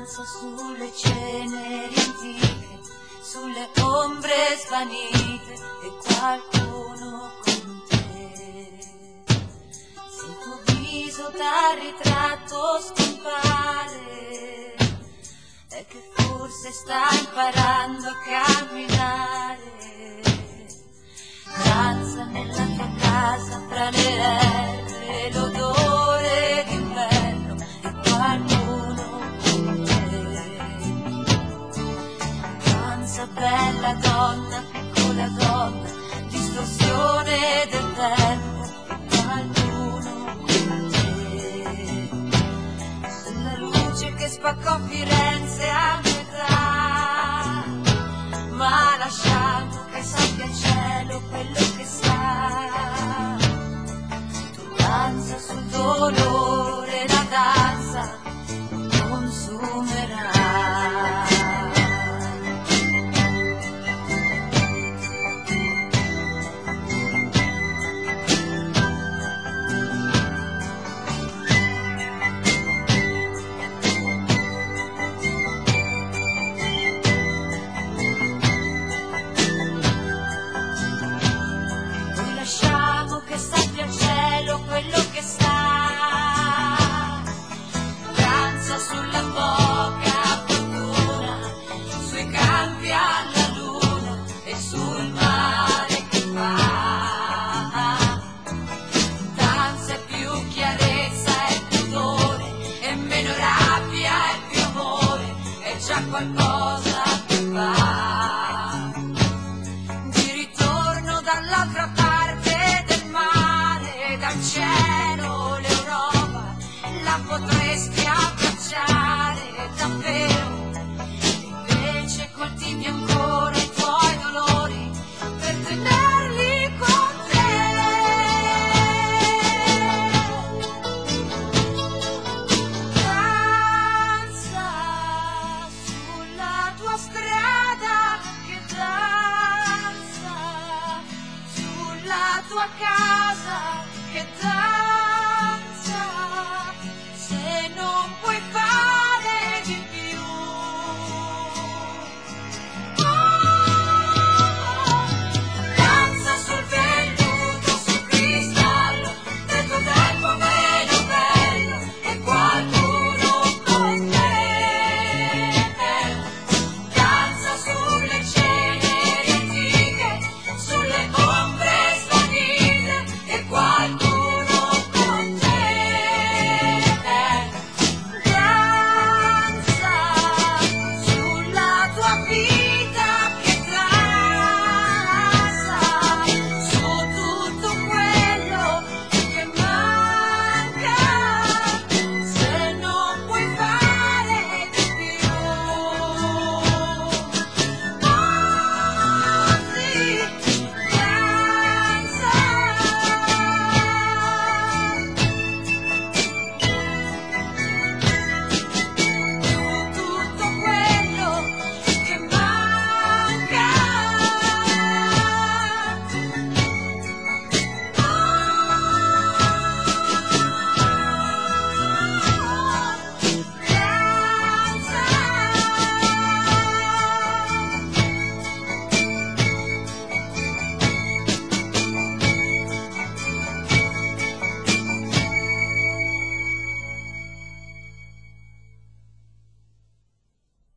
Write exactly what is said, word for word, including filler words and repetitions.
danza sulle ceneri antiche, sulle ombre svanite e qualcuno con te. Se il tuo viso dal ritratto scompare, è che forse stai imparando a camminare. Danza nella tua casa fra le erbe, l'odore d'inverno e qualcuno con te. Danza bella donna, piccola donna, distorsione del tempo e qualcuno con te. La luce che spaccò Firenze a metà, ma lasciamo che sappia il cielo quello che sa. Tu danza sul dolore